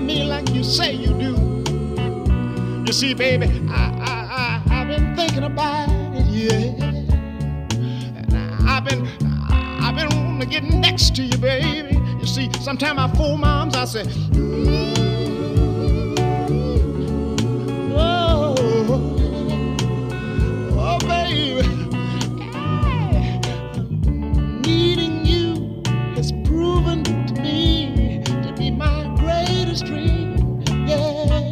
me like you say you do. You see, baby, I've been thinking about it, yeah. And I've been wanting to get next to you, baby. You see, sometimes I fool moms, I say, oh, oh, baby, needing you has proven to me to be my greatest dream, yeah.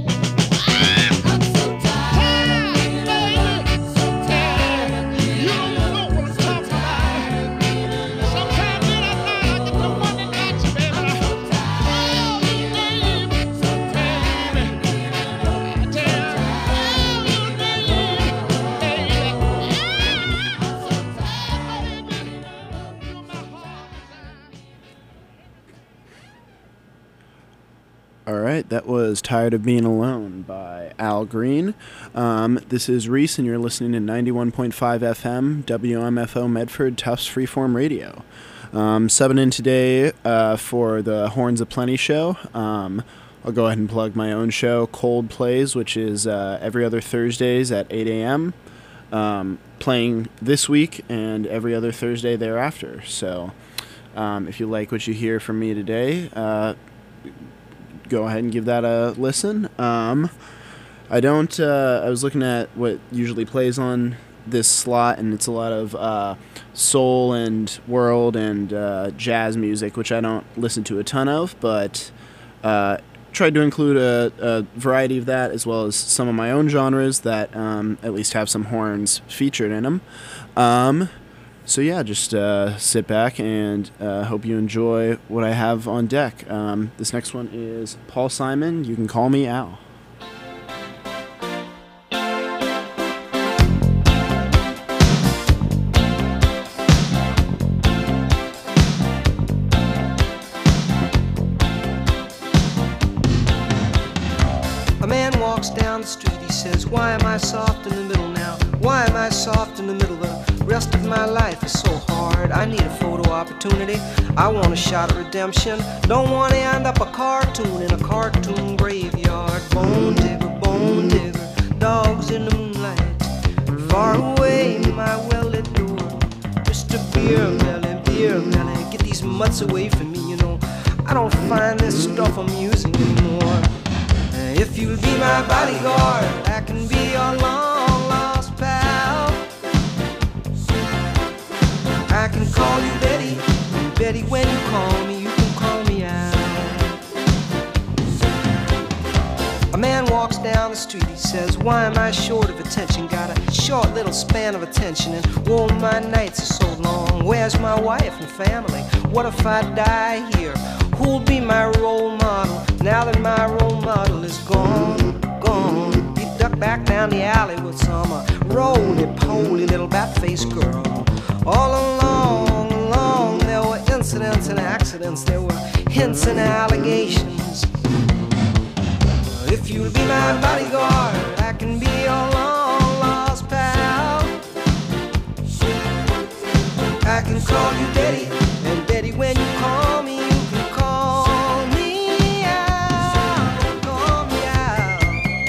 All right, that was Tired of Being Alone by Al Green. This is Reese, and you're listening to 91.5 FM, WMFO Medford, Tufts Freeform Radio. Subbing in today for the Horns of Plenty show. I'll go ahead and plug my own show, Cold Plays, which is every other Thursdays at 8 a.m., playing this week and every other Thursday thereafter. So if you like what you hear from me today, go ahead and give that a listen. I was looking at what usually plays on this slot, and it's a lot of soul and world and jazz music, which I don't listen to a ton of, but tried to include a variety of that, as well as some of my own genres that at least have some horns featured in them. So yeah, just sit back and hope you enjoy what I have on deck. This next one is Paul Simon, You Can Call Me Al. A man walks down the street, he says, why am I soft in the middle now? Why am I soft in the middle? The rest of my life is so hard. I need a photo opportunity. I want a shot at redemption. Don't want to end up a cartoon in a cartoon graveyard. Bone digger, dogs in the moonlight. Far away, my well-lit door. Mr. Beer Melly, get these mutts away from me, you know. I don't find this stuff amusing anymore. If you'll be my bodyguard, I can be your long-lost pal. I can call you Betty, and Betty, when you call me, you can call me Al. A man walks down the street, he says, why am I short of attention? Got a short little span of attention, and whoa, my nights are so long. Where's my wife and family? What if I die here? Who'll be my role model now that my role model is gone? He ducked back down the alley with some roly-poly little bat-faced girl. All along, there were incidents and accidents, there were hints and allegations. If you'll be my bodyguard, I can be your long-lost pal. I can call you Betty, and Betty, when you call me, you can call me out, call me out.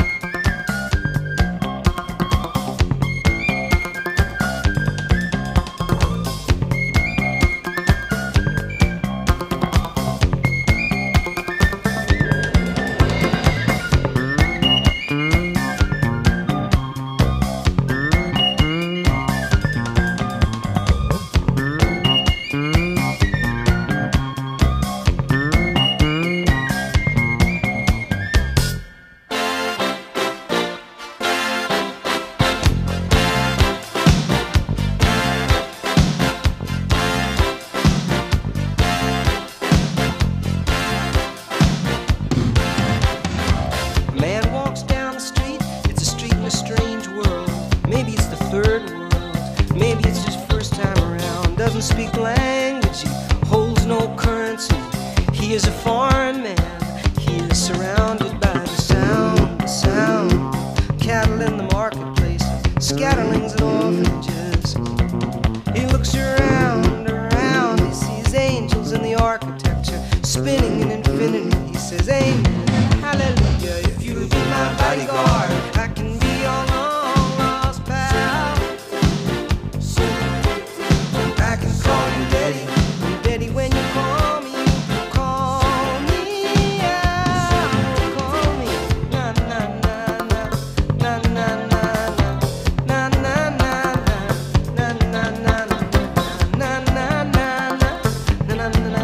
Speak language, he holds no currency. He is a foreign man. He is surrounded by the sound. Cattle in the marketplace, scatterlings and orphanages. He looks around, he sees angels in the architecture, spinning in infinity. He says, amen. bodyguard. I can be your long lost pal. I can call you Daddy, Daddy when you call me. Call me out, call me. Na na na na na na na na na na na na na na na na na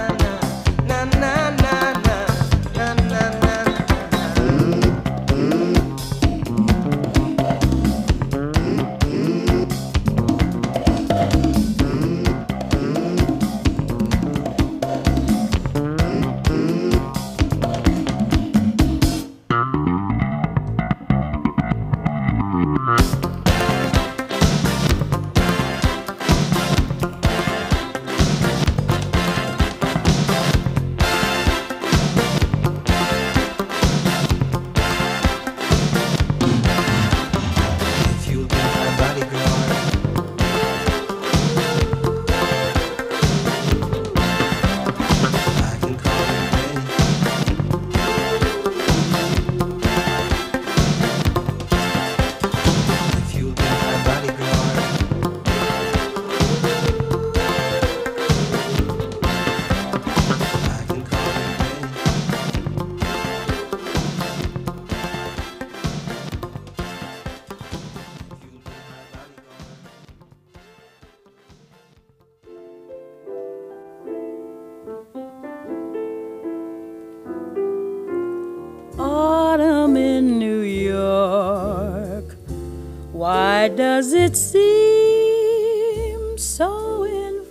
Autumn in New York, why does it seem so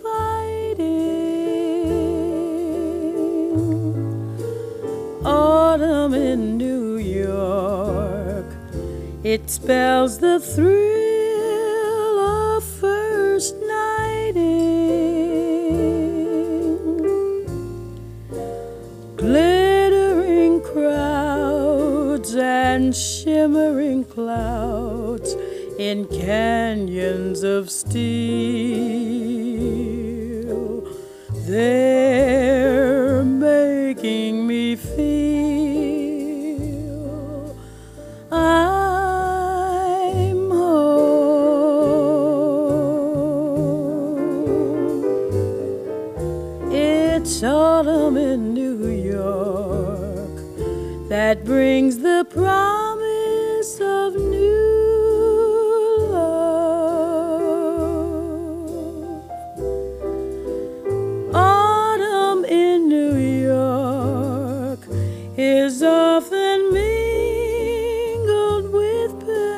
inviting? Autumn in New York, it spells the thrill of first nighting. Glittering crowds and shimmering clouds in canyons of steel, they're making me feel I'm home. It's autumn in New York that brings the promise of new love. Autumn in New York is often mingled with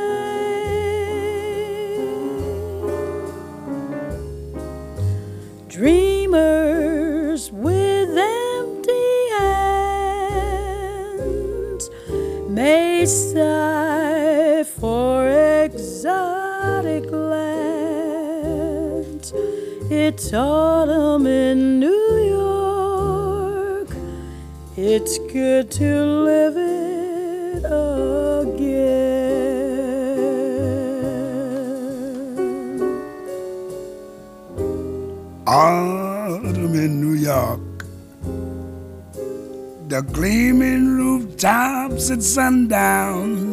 pain. Dreamers with empty hands may sigh for exotic lands. It's autumn in New York. It's good to live it again. Autumn in New York, the gleaming rooftops at sundown.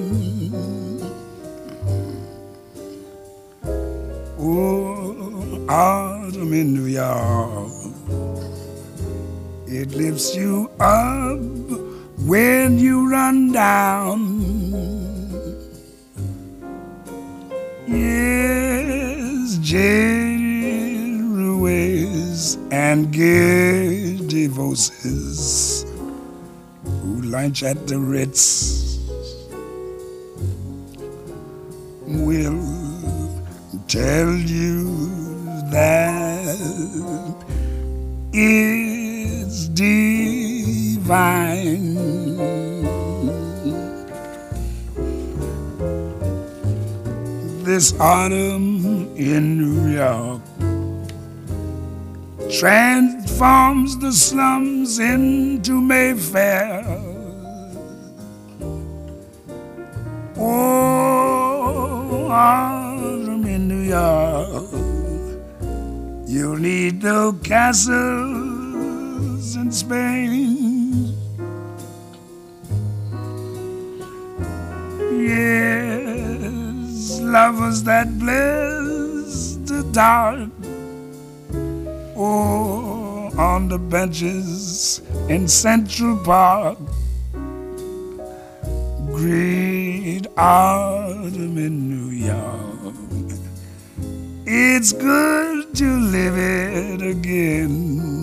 Oh, autumn in New York, it lifts you up when you run down. Yes, jaded ruins and giddy voices who lunch at the Ritz will tell you that it's divine. This autumn in New York transforms the slums into Mayfair. Oh, autumn in New York, you'll need no castles in Spain. stars that bless the dark. Oh, on the benches in Central Park. Great autumn in New York. It's good to live it again.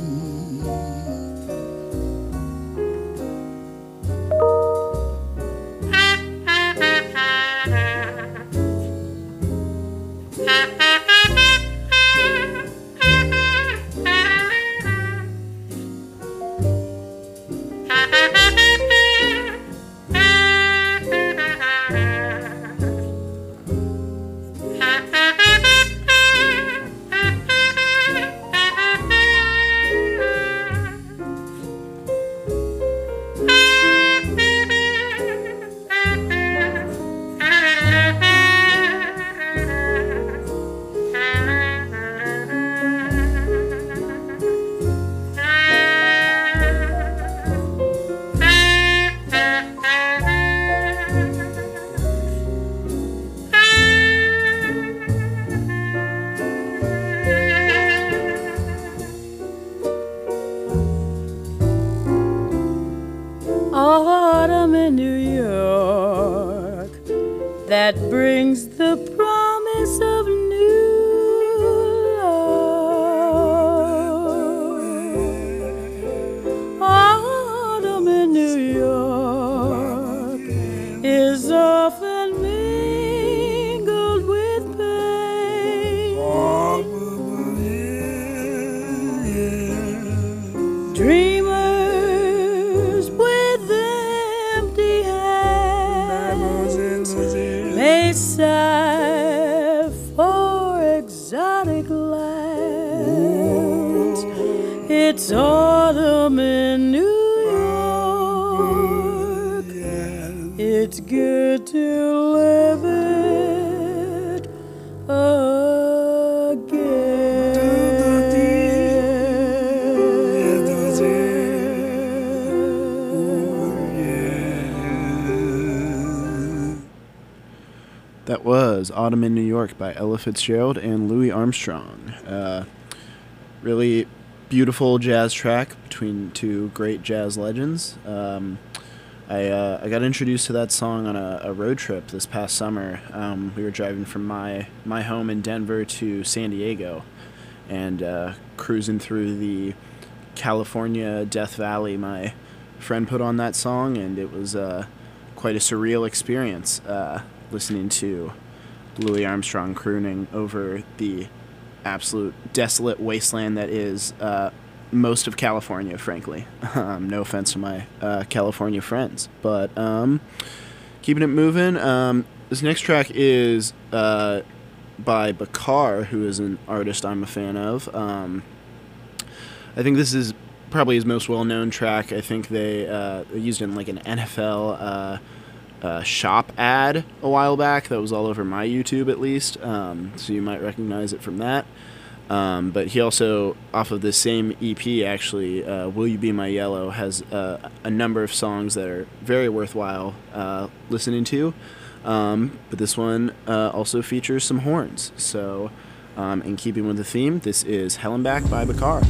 Autumn in New York that brings the promise of new love. Autumn in New York is often mingled with pain. Dreamers with empty hands may sigh for exotic lands. It's autumn in New York. It's good to live it That was Autumn in New York by Ella Fitzgerald and Louis Armstrong. Really beautiful jazz track between two great jazz legends. I got introduced to that song on a road trip this past summer. We were driving from my home in Denver to San Diego and cruising through the California Death Valley. My friend put on that song, and it was quite a surreal experience listening to Louis Armstrong crooning over the absolute desolate wasteland that is most of California, frankly. No offense to my California friends, but keeping it moving. This next track is by Bakar, who is an artist I'm a fan of. I think this is probably his most well-known track. I think they used it in like an NFL shop ad a while back that was all over my YouTube, at least, so you might recognize it from that. But he also, off of this same EP, actually, Will You Be My Yellow, has a number of songs that are very worthwhile listening to, but this one also features some horns. So in keeping with the theme, this is Hellenbach by Bakar.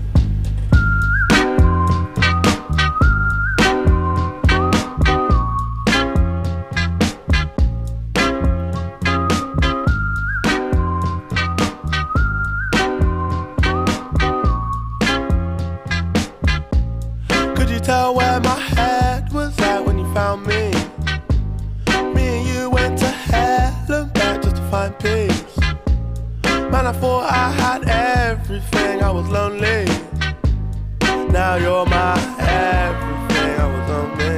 Tell where my head was at when you found me. Me and you went to hell and back just to find peace. Man, I thought I had everything, I was lonely. Now you're my everything, I was lonely.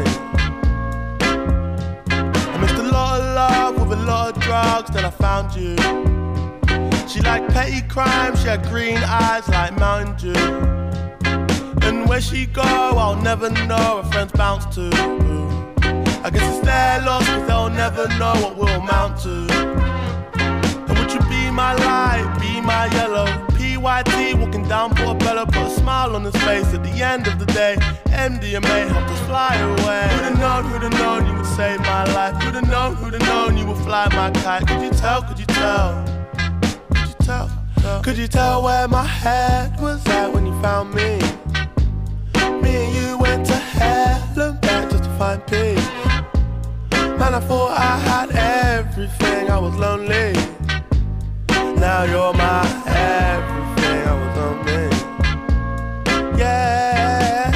I missed a lot of love with a lot of drugs, then I found you. She liked petty crime, she had green eyes like Mountain Dew. And where she go, I'll never know, her friends bounce to. I guess it's their loss, cause they'll never know what we'll amount to. And would you be my light, be my yellow, YT walking down Portobello, put a smile on his face. At the end of the day, MDMA helped us fly away. Who'd have known you would save my life? Who'd have known you would fly my kite? Could you tell, could you tell? Could you tell? Could you tell where my head was at when you found me? Me and you went to hell and back just to find peace. Man, I thought I had everything, I was lonely. Now you're my everything, I was lonely. Yeah.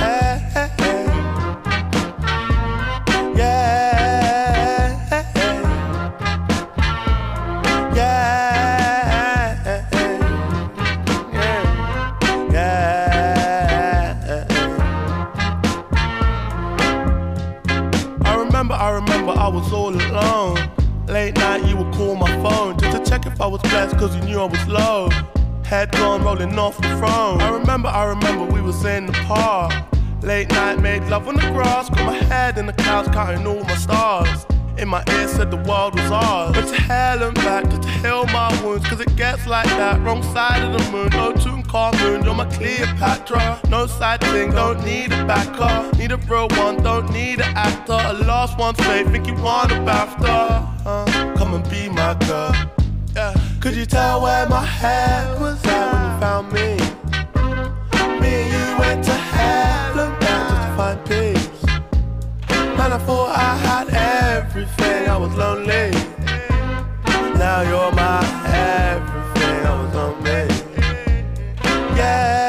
I remember I was all alone. Late night you would call my phone just to check if I was blessed, cause you knew I was low. Head gone rolling off the throne. I remember we was in the park. Late night made love on the grass. Got my head in the clouds counting all my stars. In my ear said the world was ours. Went to hell and back just to heal my wounds, cause it gets like that. Wrong side of the moon, no Tutankhamun. You're my Cleopatra. No side thing, don't need a backer. Need a real one, don't need an actor. A lost one's fate, think you want a BAFTA. Come and be my girl. Yeah. Could you tell where my head was at when you found me? Me and you went to hell and back just to find peace. Man, I thought I had everything, I was lonely. Now you're my everything, I was lonely. Yeah.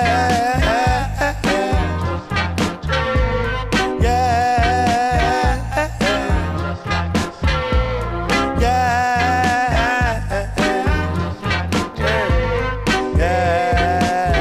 Yeah.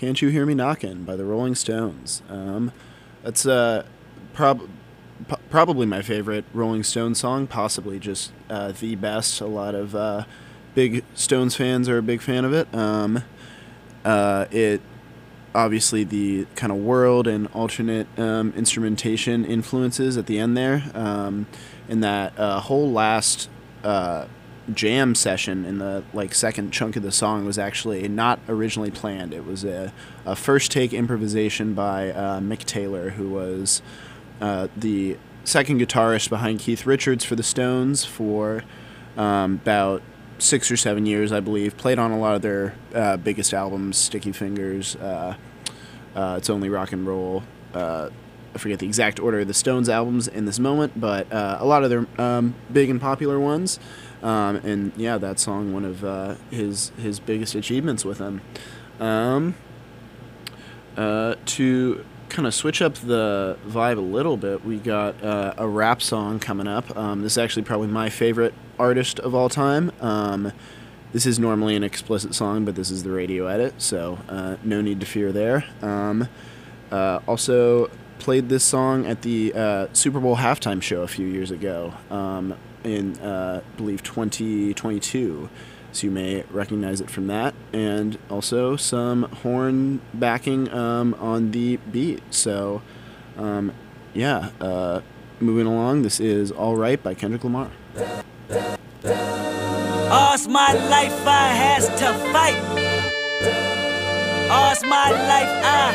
Can't You Hear Me Knockin' by the Rolling Stones. That's probably my favorite Rolling Stones song, possibly just the best. A lot of big Stones fans are a big fan of it. It obviously the kind of world and alternate instrumentation influences at the end there, and that whole last jam session in the second chunk of the song was actually not originally planned. It was a first take improvisation by Mick Taylor, who was the second guitarist behind Keith Richards for the Stones for about 6 or 7 years, I believe. Played on a lot of their biggest albums, Sticky Fingers, It's Only Rock and Roll. I forget the exact order of the Stones albums in this moment, but a lot of their big and popular ones. And yeah, that song, one of his biggest achievements with him. To kind of switch up the vibe a little bit, we got a rap song coming up. This is actually probably my favorite artist of all time. This is normally an explicit song, but this is the radio edit, so no need to fear there. Also played this song at the Super Bowl halftime show a few years ago, in I believe 2022. So you may recognize it from that, and also some horn backing on the beat. So, yeah, moving along, this is All Right by Kendrick Lamar. All's my life I has to fight. All's my life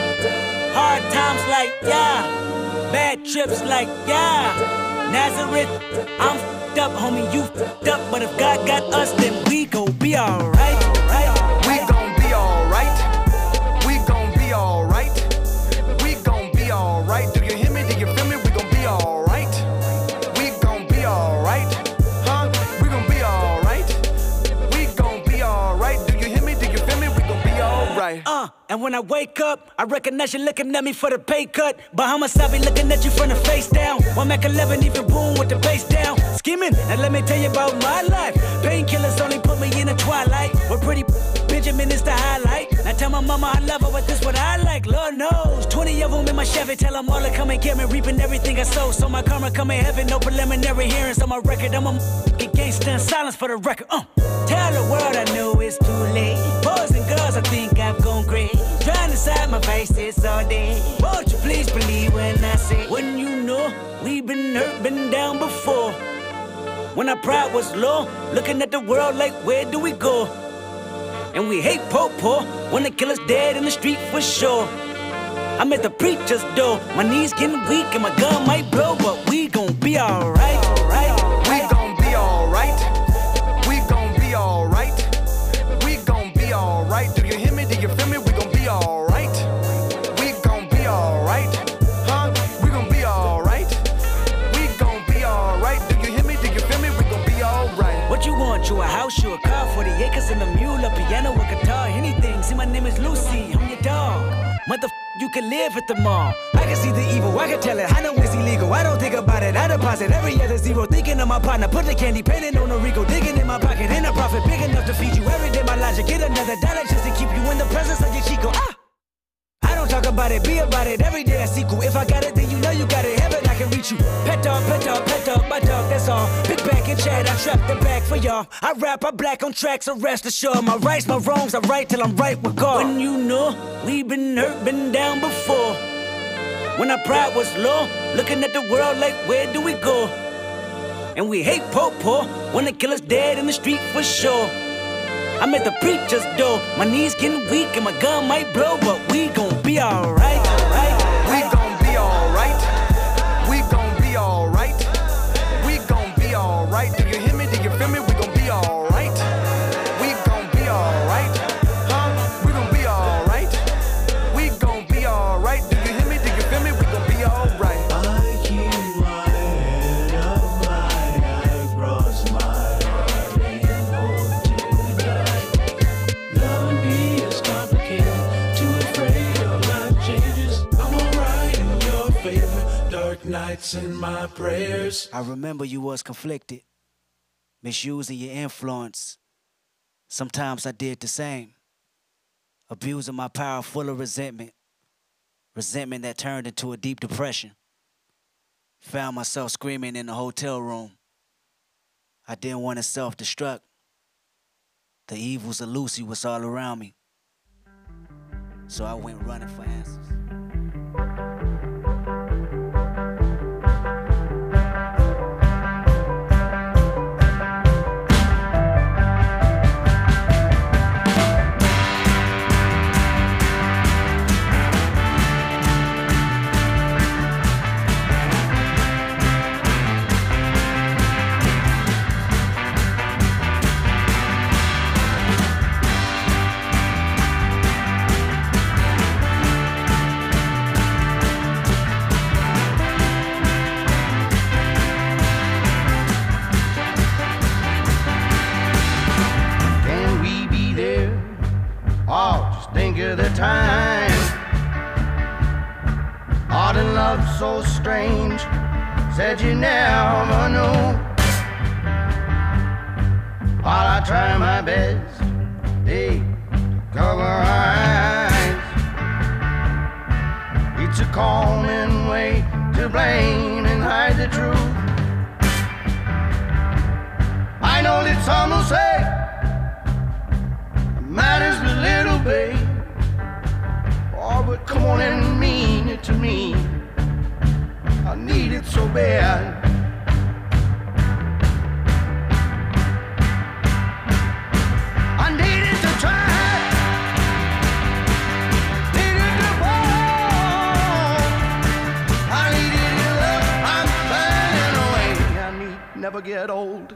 hard times like, yeah. Bad trips like, yeah. Nazareth, I'm f***ed up, homie, you f***ed up. But if God got us, then we gon' be alright. We gon' be alright. We gon' be alright. We gon' be alright. Do you hear me? Do you feel me? We gon' be alright. We gon' be alright. Huh? We gon' be alright. We gon' be alright. Do you hear me? Do you feel me? We gon' be alright. And when I wake up, I recognize you looking at me for the pay cut. Bahamas, I be looking at you from the face down. One Mac 11, even boom with the bass down. Scheming, now let me tell you about my life. Painkillers only put me in the twilight. We're pretty Benjamin is the highlight. Now tell my mama I love her, but this what I like. Lord knows, 20 of them in my Chevy. Tell them all to come and get me, reaping everything I sow. So my karma come in heaven, no preliminary hearings on my record. I'm a gangster in silence for the record. Tell the world I know it's too late. Boys and girls, I think I've gone crazy. Trying to side my faces all day. Won't you please believe when I say, when you know we've been hurt, been down before. When our pride was low, looking at the world like, where do we go? And we hate po-po, when the killer's dead in the street for sure. I'm at the preacher's door, my knees getting weak and my gun might blow, but we gon' be alright. We gon' be alright. We gon' be alright. We gon' be alright. Do you hear me? Do you feel me? We gon' be alright. We gon' be alright. Huh? We gon' be alright. We gon' be alright. Do you hear me? Do you feel me? We gon' be alright. What you want? You a house, you a car, 40 acres and a mule, a piano, a guitar, anything. See, my name is Lucy, I'm your dog. You can live at the mall. I can see the evil, I can tell it. I know it's illegal. I don't think about it. I deposit every other zero. Thinking of my partner, put the candy painting on a Rico. Digging in my pocket, in a profit big enough to feed you every day. My logic, get another dollar just to keep you in the presence of your Chico. I don't talk about it, be about it. Every day I sequel. If I got it, then you know you got it. Heaven, I can reach you. Pet dog, my dog, that's all. Big back and chat, I trap the bag for y'all. I rap, I black on tracks, so rest assured. My rights, my wrongs, I right till I'm right with God. When you know we've been hurt, been down before. When our pride was low, looking at the world like, where do we go? And we hate po-po, when the killer's dead in the street for sure. I'm at the preacher's door, my knees getting weak and my gun might blow, but we gon' be alright. We gon' be alright. We gon' be alright. We gon' be alright. Do you hear me? Do you feel me? We gon' be alright. We gon' be alright. Huh? We gon' be alright. We gon' be alright. Do you hear me? Do you feel me? We gon' be alright. I keep my head up high, I cross my heart and hope to die. Loving me is complicated, too afraid of life changes. I'm alright in your favor, dark nights and my prayers. I remember you was conflicted, misusing your influence. Sometimes I did the same. Abusing my power full of resentment. Resentment that turned into a deep depression. Found myself screaming in the hotel room. I didn't want to self-destruct. The evils of Lucy was all around me. So I went running for answers. The time art and love so strange, said you never know. While I try my best, hey, cover eyes, it's a common way to blame and hide the truth. I know that some will say matters but little, babe. Oh, but come on and mean it to me. I need it so bad. I need it to try. Need it to fall. I need it to love. I'm burning away. I need never get old.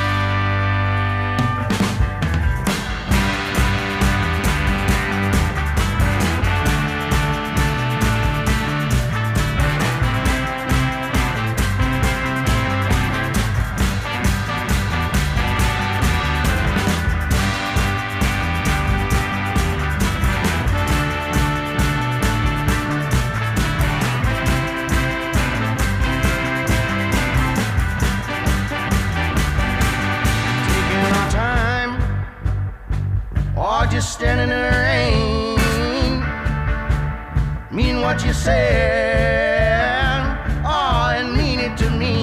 Just standing in the rain, mean what you said, oh, and mean it to me.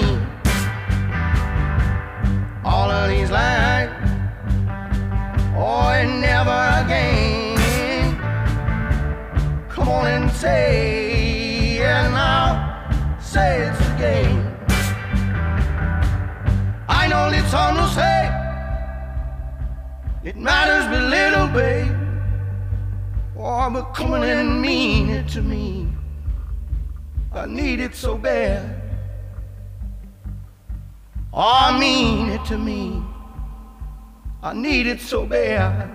All of these lies, oh, and never again. Come on and say, and I'll say it's again. I know that some will say it matters but little, babe. Oh, but come on and mean it to me. I need it so bad. Oh, mean it to me. I need it so bad.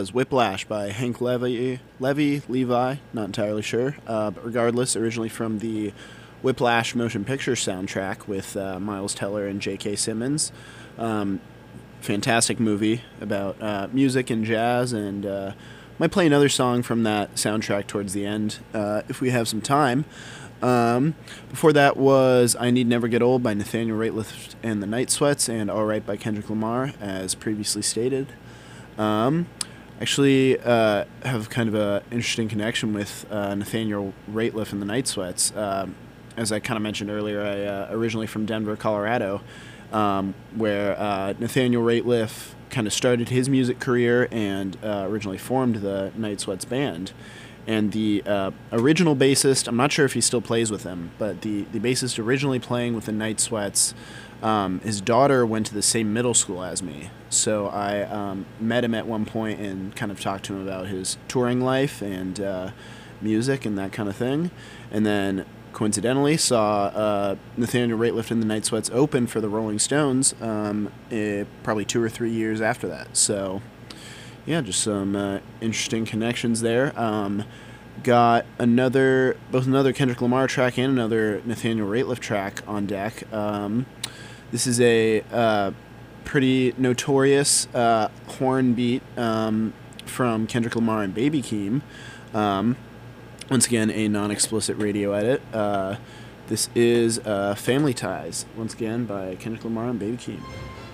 was Whiplash by Hank Levi, not entirely sure. But regardless, originally from the Whiplash motion picture soundtrack with Miles Teller and J.K. Simmons. Fantastic movie about music and jazz, and might play another song from that soundtrack towards the end if we have some time. Before that was I Need Never Get Old by Nathaniel Rateliff and the Night Sweats, and All Right by Kendrick Lamar, as previously stated. Actually have kind of an interesting connection with Nathaniel Rateliff and the Night Sweats. As I kind of mentioned earlier, I originally from Denver, Colorado, where Nathaniel Rateliff kind of started his music career and originally formed the Night Sweats band. And the original bassist, I'm not sure if he still plays with them, but the bassist originally playing with the Night Sweats, his daughter went to the same middle school as me. So I met him at one point and kind of talked to him about his touring life and music and that kind of thing. And then coincidentally saw Nathaniel Rateliff and the Night Sweats open for the Rolling Stones probably 2 or 3 years after that. So yeah, just some interesting connections there. Got both another Kendrick Lamar track and another Nathaniel Rateliff track on deck. This is a pretty notorious horn beat from Kendrick Lamar and Baby Keem. Once again, a non-explicit radio edit. This is Family Ties, once again by Kendrick Lamar and Baby Keem.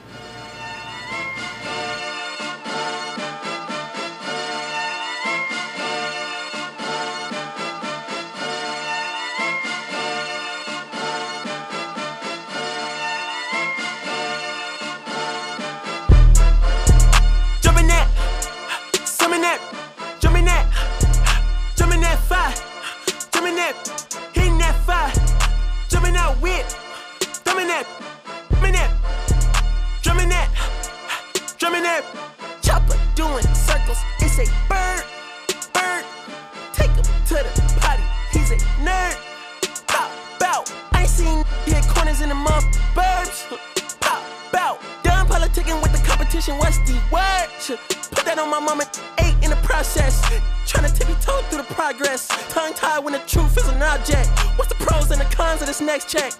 Check.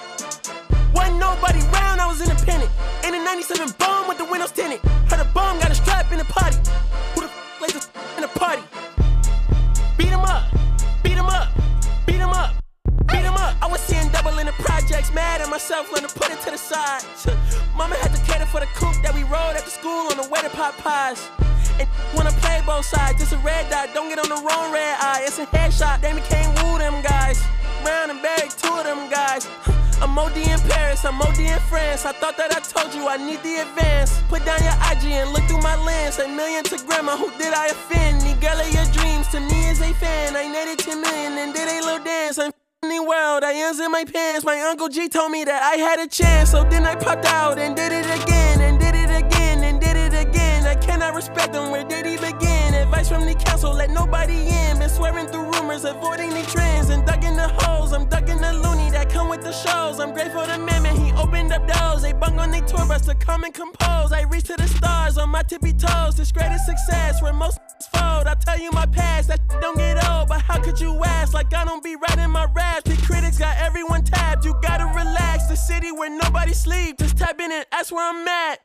Wasn't nobody round, I was independent. In a 97 bomb with the windows tinted. Heard a bomb got a strap in the party. Who the f lays this in the party? Beat him up, beat him up, beat him up, beat him up. I was seeing double in the projects, mad at myself, learned to put it to the side. Mama had to cater for the coupe that we rode after school on the way to Popeyes. And wanna play both sides, just a red dot, don't get on the wrong red eye. It's a headshot, they became woo them guys. Round and buried 2 of them guys. I'm OD in Paris, I'm OD in France. I thought that I told you I need the advance. Put down your IG and look through my lens. $1 million to grandma, who did I offend? The girl of your dreams to me is a fan. I netted 10 million and did a little dance. I'm the world, I ends in my pants. My Uncle G told me that I had a chance. So then I popped out and did it again, and did it again, and did it again. I cannot respect them, where did he begin? Advice from the council, let nobody in. Been swearing through rumors, avoiding the trends. And dug in the holes, I'm dug in the loony that come with the shows. I'm grateful to man, he opened up doors. They bung on their tour bus to come and compose. I reach to the stars on my tippy toes. This greatest success where most fold. I tell you my past, that don't get old. But how could you ask? Like I don't be writing my raps. The critics got everyone tapped. You gotta relax. The city where nobody sleeps. Just tap in and ask where I'm at.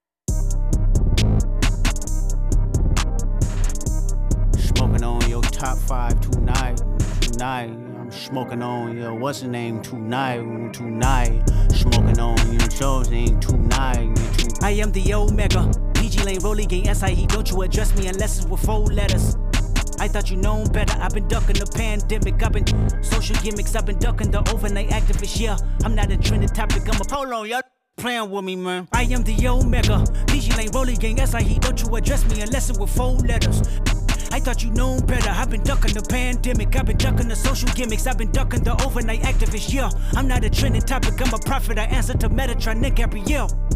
Smoking on your top 5 tonight. I'm smoking on your what's the name tonight. Smoking on your show's name tonight. I am the Omega. PG Lane, Rolly Gang, SIE. Don't you address me unless it's with 4 letters. I thought you known better. I've been ducking the pandemic. I've been social gimmicks. I've been ducking the overnight activists. Yeah, I'm not a trending topic. I'm a polo. Y'all playing with me, man. I am the Omega. PG Lane, Rolly Gang, SIE. Don't you address me unless it's with 4 letters. I thought you known better. I've been ducking the pandemic. I've been ducking the social gimmicks. I've been ducking the overnight activists. Yeah, I'm not a trending topic. I'm a prophet. I answer to Metatron, Nick Gabrielle.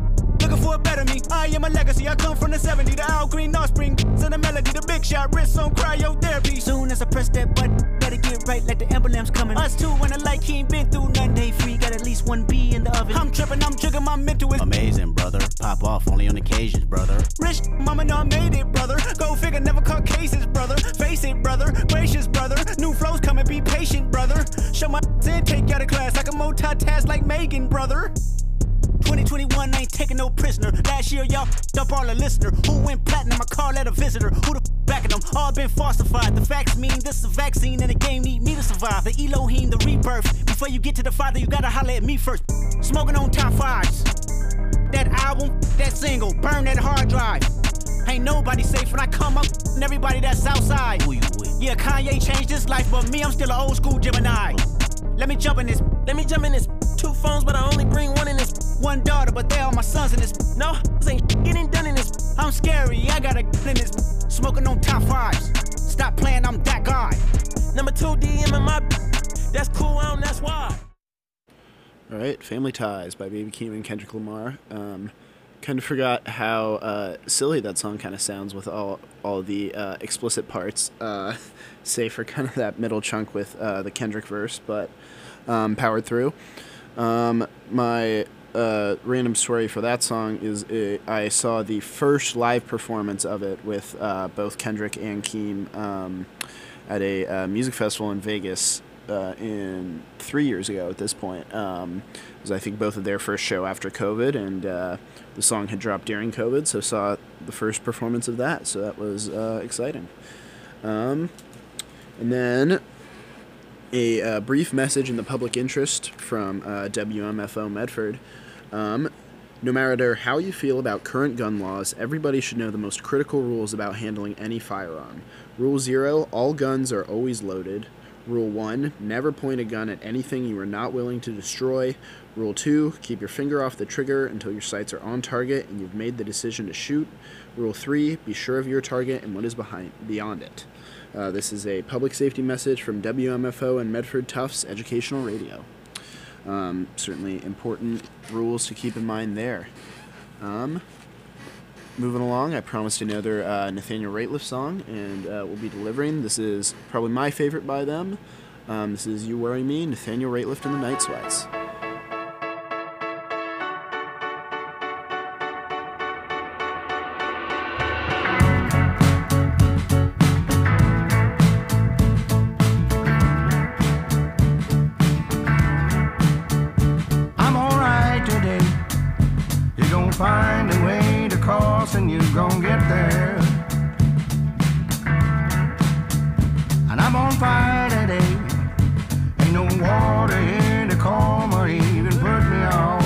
looking for a better me. I am a legacy, I come from the 70s. The Al Green offspring, and the melody, the big shot, wrist on cryotherapy. Soon as I press that button, better get right like the emblem's coming. Us two when the light he ain't been through nothing. Day free, got at least one B in the oven. I'm tripping, I'm jigging, my mental is amazing, brother. Pop off only on occasions, brother. Rich, mama know I made it, brother. Go figure, never caught cases, brother. Face it, brother. Gracious, brother. New flows coming, be patient, brother. Show my and take you out of class like a multitask like Megan, brother. 2021 ain't taking no prisoner. Last year y'all up all the listener. Who went platinum? I call that a visitor. Who the backing them? All been falsified. The facts mean this is a vaccine and the game need me to survive. The Elohim, the rebirth. Before you get to the Father, you gotta holler at me first. Smoking on top fives. That album, that single, burn that hard drive. Ain't nobody safe when I come up and everybody that's outside. Who you with? Yeah, Kanye changed his life, but me, I'm still an old school Gemini. Let me jump in this. Two phones, but I only bring one in this. One daughter, but they all my sons in this. No, this ain't getting done in this. I'm scary, I got a gun in this. Smoking on top fives. Stop playing, I'm that guy. Number 2 DM in my. That's cool, I don't, that's why. All right, Family Ties by Baby Keem and Kendrick Lamar. Kind of forgot how silly that song kind of sounds with all the explicit parts, save for kind of that middle chunk with the Kendrick verse, but powered through. My random story for that song is I saw the first live performance of it with both Kendrick and Keem at a music festival in Vegas in 3 years ago at this point. It was, I think, both of their first show after COVID, and the song had dropped during COVID, so saw the first performance of that, so that was exciting. And then a brief message in the public interest from WMFO Medford. No matter how you feel about current gun laws, everybody should know the most critical rules about handling any firearm. Rule 0, all guns are always loaded. Rule 1, never point a gun at anything you are not willing to destroy. Rule 2, keep your finger off the trigger until your sights are on target and you've made the decision to shoot. Rule 3, be sure of your target and what is beyond it. This is a public safety message from WMFO and Medford Tufts Educational Radio. Certainly important rules to keep in mind there. Moving along, I promised another Nathaniel Rateliff song, and we'll be delivering. This is probably my favorite by them. This is You Worry Me, Nathaniel Rateliff and the Night Sweats. I'm alright today. You're gonna find a way to cross and you're gonna get there. And I'm on fire today. Ain't no water here to calm or even put me out.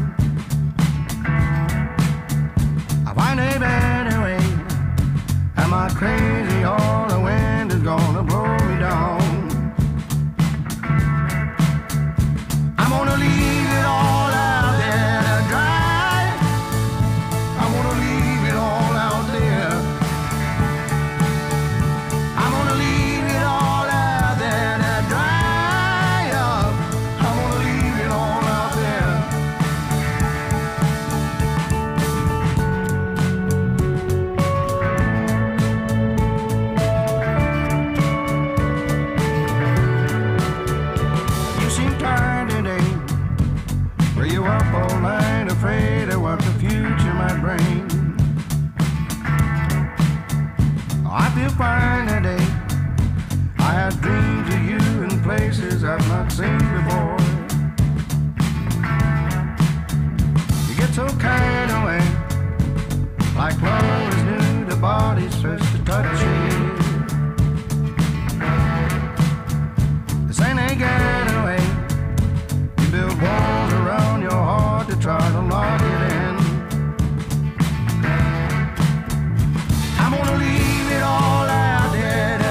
I find a better way. Am I crazy or the wind is gonna blow me down? I'm gonna leave it all out there to dry. I'm gonna leave it all out there. I'm gonna leave it all out there to dry up. I'm gonna leave it all out there. You seem tired today. Were you up all night afraid of what the future might bring? I feel fine today. I had dreams of you in places I've not seen before. You get so carried away, like love is new, the body's first to touch you. This ain't a getaway. You build walls around your heart to try to lock it in. I'm gonna leave it all out there.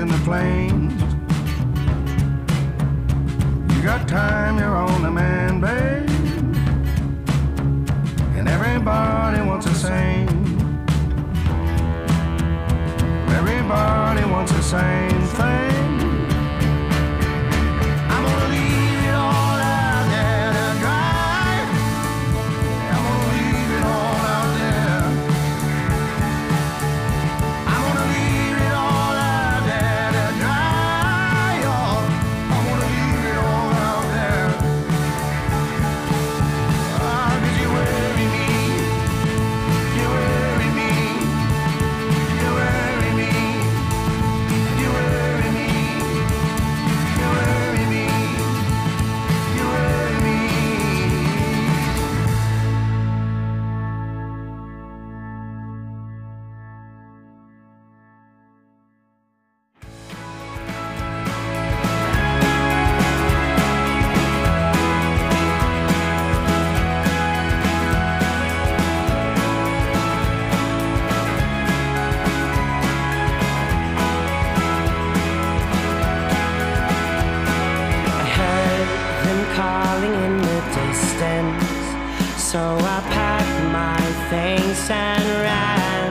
in the plains. You got time, you're on the man, babe. And everybody wants the same. Everybody wants the same thing. I'm gonna leave it all out there to dry. I'm gonna leave it all out there. I'm gonna leave it all out there to dry, y'all. I'm gonna leave it all out there. 'Cause you worry me. You worry me. You worry me. You worry me. You worry me. You worry me. I heard them calling in the distance, so I packed my things and ran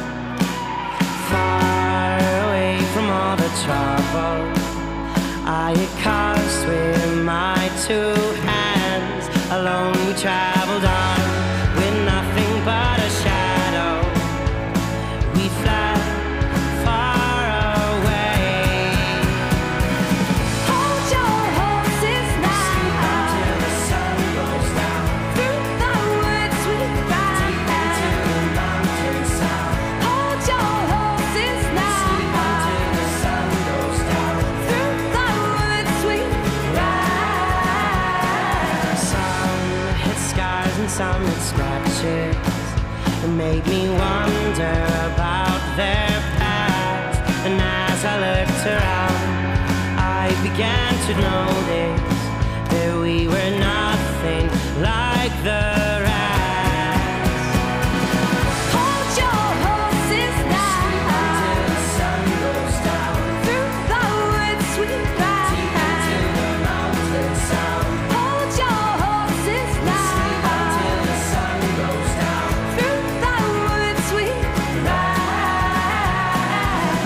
far away from all the trouble I had caused with my two hands. Alone we traveled on with nothing but a shadow. We fled far away. Hold your horses now until the sun goes down. Through the woods we ride into the mountains sound. Hold your horses now until the sun goes down. Through the woods we ride. Some hit scars and some hit scratches. It made me wonder about their past. And as I looked around, I began to notice that we were nothing like the rest. Hold your horses now until the sun goes down. Through the woods we ride into the mountains sound. Hold your horses now until the sun goes down. Through the woods we ride.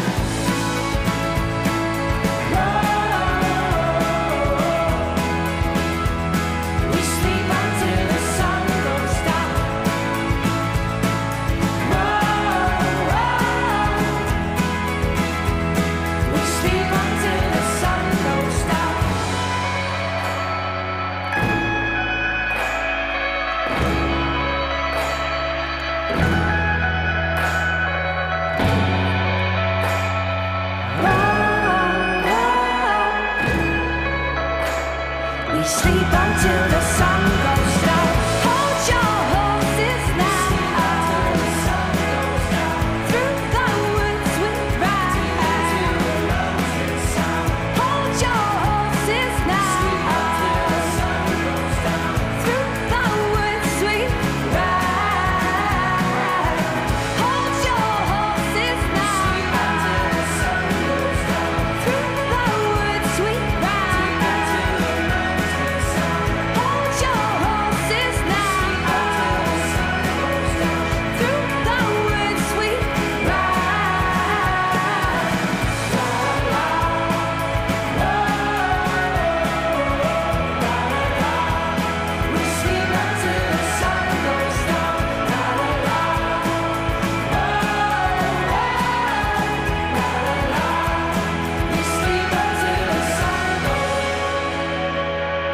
We sleep until the sun goes down. We sleep until the sun goes down. We sleep until the sun goes down. Hold your horses now until the sun goes down. Through the woods we ride into the mountains sound. Hold your horses now until the sun goes down. Through the woods we ride. Hold your horses now until the sun goes down. Through the woods we ride into the mountains sound. Hold your horses now until the sun goes down. Through the woods we ride. We sleep until the sun goes down. We sleep until the sun goes.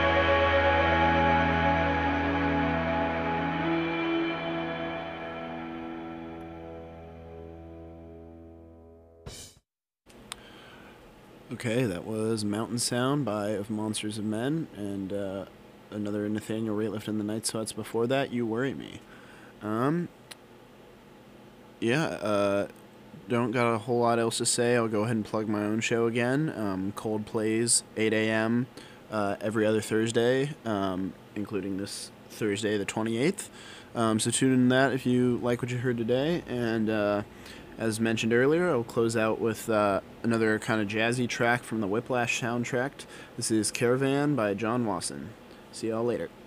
Okay, that was Mountain Sound by Of Monsters of Men, and another Nathaniel Rateliff and the Night Sweats before that, You Worry Me. Don't got a whole lot else to say. I'll go ahead and plug my own show again. Cold Plays, 8 a.m. Every other Thursday, including this Thursday, the 28th. So tune in to that if you like what you heard today. And As mentioned earlier, I'll close out with another kind of jazzy track from the Whiplash soundtrack. This is Caravan by John Wasson. See y'all later.